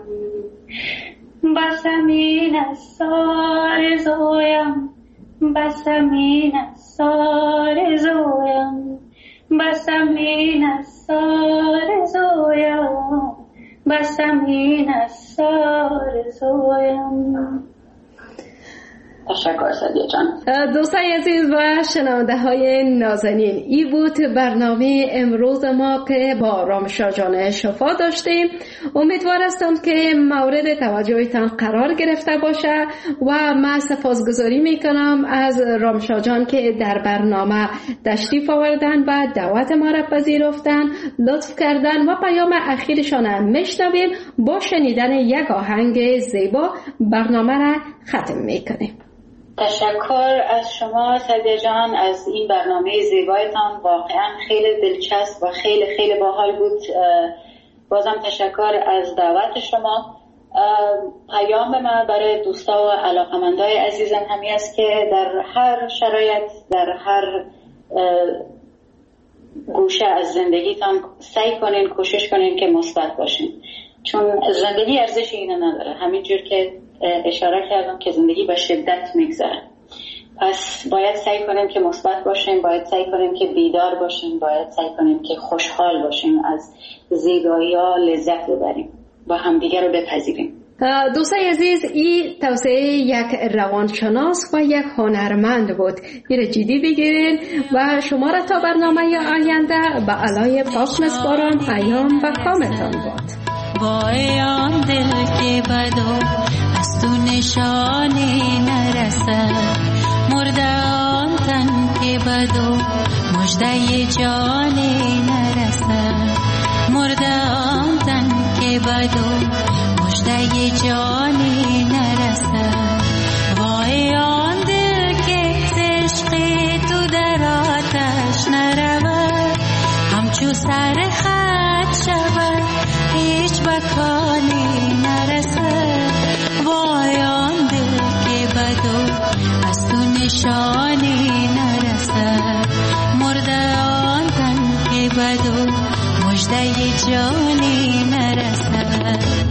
[SPEAKER 4] بسمین از آرزویم، بسمین از آرزویم، بسمین از آرزویم، بسمین از آرزویم. تشکر سادیه جان.
[SPEAKER 3] دوستان عزیز و شنونده های نازنین، این بود برنامه امروز ما که با رامشا جان شفا داشتیم. امیدوار هستم که مورد توجهتان قرار گرفته باشه و من سپاسگزاری میکنم از رامشا جان که در برنامه تشریف آوردن و دعوت ما را پذیرفتن، لطف کردن و پیام اخیرشان هم میشنویم. با شنیدن یک آهنگ زیبا برنامه را ختم میکنیم.
[SPEAKER 4] تشکر از شما سادیه جان، از این برنامه زیبایتان. واقعا خیلی دلچسب و خیلی خیلی باحال بود. بازم تشکر از دعوت شما. پیام من برای دوستا و علاقمندای عزیزم همین است که در هر شرایط، در هر گوشه از زندگیتان سعی کنین، کوشش کنین که مثبت باشین، چون زندگی ارزش اینو نداره. همینجور که اشاره کردم که زندگی با شدت میگذره. پس باید سعی کنیم که مثبت باشیم، باید سعی کنیم که بیدار باشیم، باید سعی کنیم که خوشحال باشیم، از زیبایی‌ها لذت ببریم و همدیگر رو بپذیریم.
[SPEAKER 3] دوستای عزیز، این توصیه یک روانشناس و یک هنرمند بود. این جدی بگیرین و شما را تا برنامه آینده به علای پاک مسپارم. ایام و کامتان باد.
[SPEAKER 5] وای آن دل که بدو از تو نشانی نرسد، مرده آن تن که بدو مژده جانی نرسد، مرده آن تن که بدو مژده جانی نرسد. وای آن دل که عشق تو در آتش نرود، همچو سر خط شود هیچ بکانی نرسد. وای آن دل که بدو از تو نشانی نرسد، مرده آن تن که بدو مژده جانی نرسد.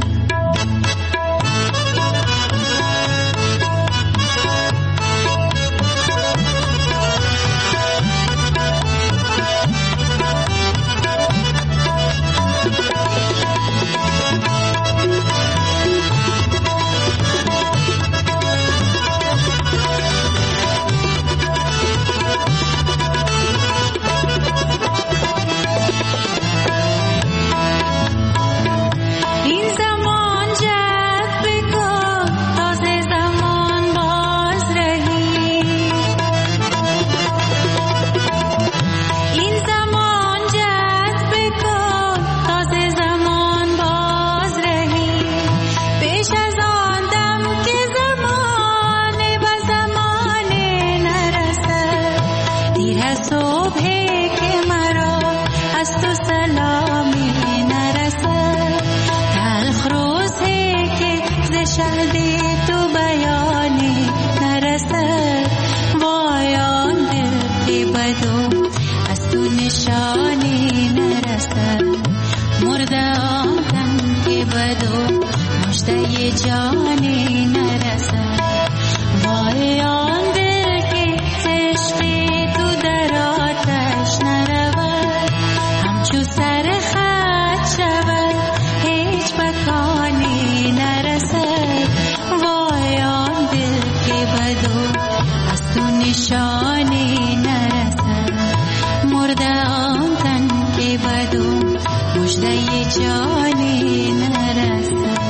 [SPEAKER 5] جانی نرسد. وای آن دل که عشق تو در آتش نرود، همچو سر خط شود هیچ بکانی نرسد. وای آن دل که بدو از تو نشانی نرسد، مرده آن تن که بدو مژده جانی نرسد.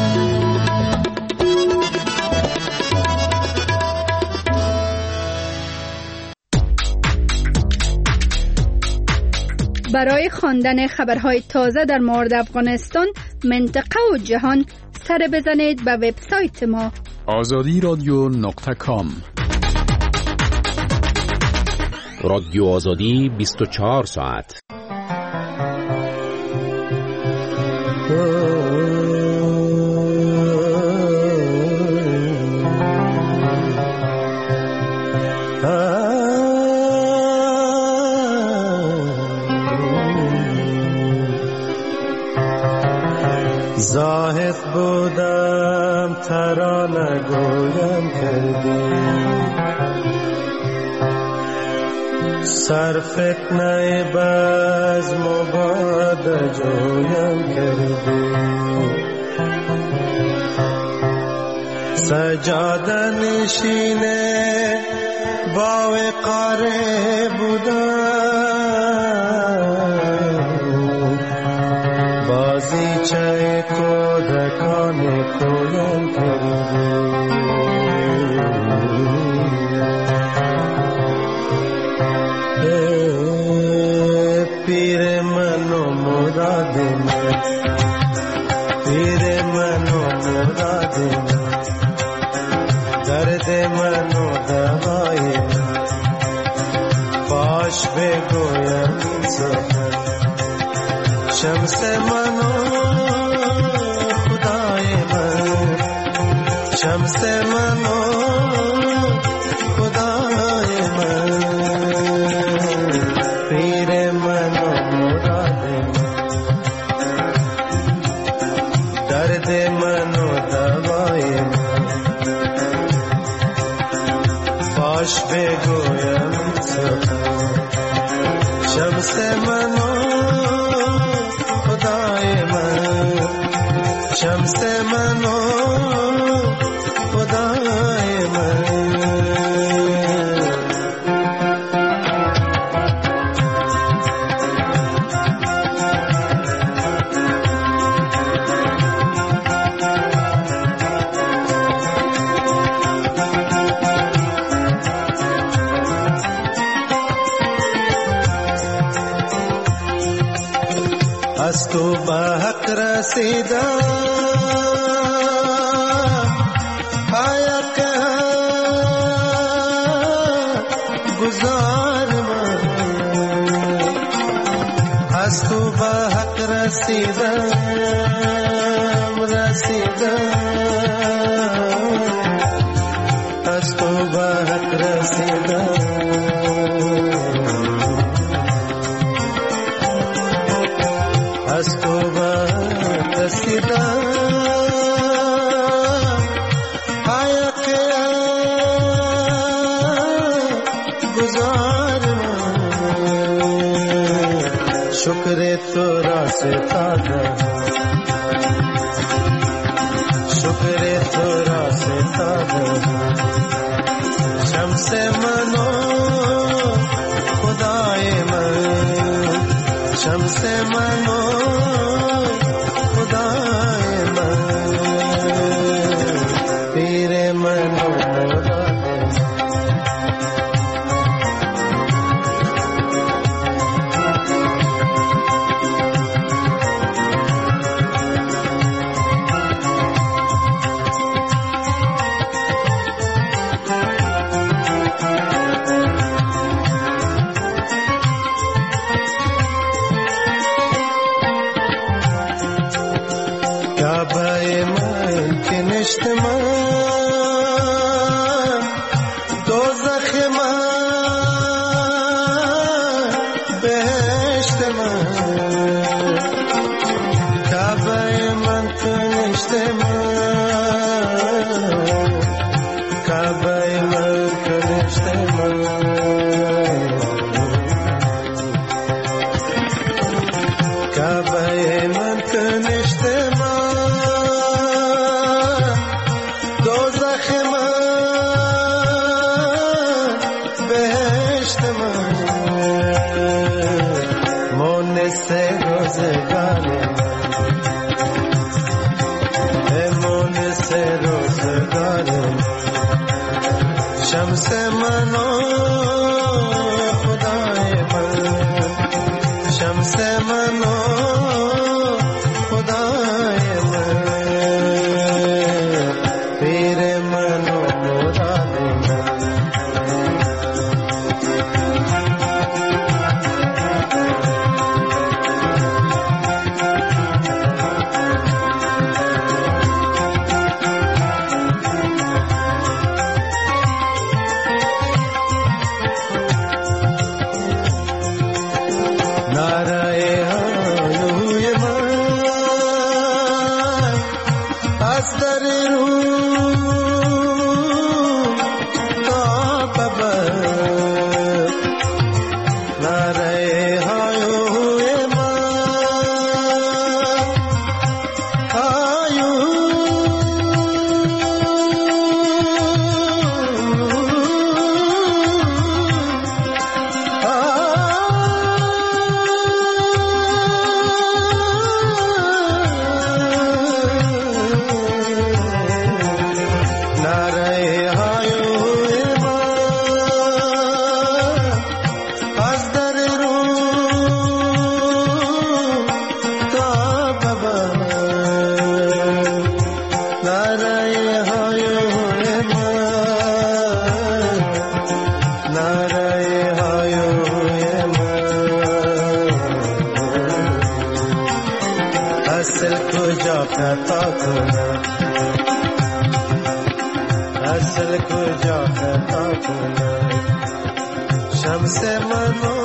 [SPEAKER 1] برای خواندن خبرهای تازه در مورد افغانستان، منطقه و جهان سر بزنید به وبسایت ما
[SPEAKER 7] آزادی رادیو نقطه کام.
[SPEAKER 2] رادیو آزادی بیست و چهار ساعت.
[SPEAKER 8] زاهد بودم ترانه گویم کردی، سر فتنه بزم و باد جویم کردی. سجاده نشینه با وقاره بودم، بازی چه کودکان کویم کردی. پیر من و مراد من، پیر من و مراد من، درد من و دوای من، باش بگویم این سخن. شمس من و خدای من، شمس من و خدای من، پیر من و مراد من، درد من و دوای من، باش بگویم سخن شمس من و خدای من شمس من و خدای من از تو به حق رسیدم حق گزار من از تو به حق رسیدم رسیدم از تو به حق رسیدم از تو به رسیدم حق گزار من شکر تو را ستادم شکر تو را ستادم شمس من و خدای من شمس من و خدای من پیر من و مراد کعبه من که نشت من دوزخ من بهشت من کعبه من که نشت من کعبه من که نشت من کعبه من که نشت من دوزخ من بهشت من مونس روزگار من مونس روزگار شمس من و خدای من شمس من و خدای من پیر من و مراد من نعره هایوی من از در روح تا ببر نعره هایوی من نعره هایوی من از در روح تا ببر نعره هایوی من نعره هایوی من اصل کجا خطا کنم اصل کجا خطا کنم شمس من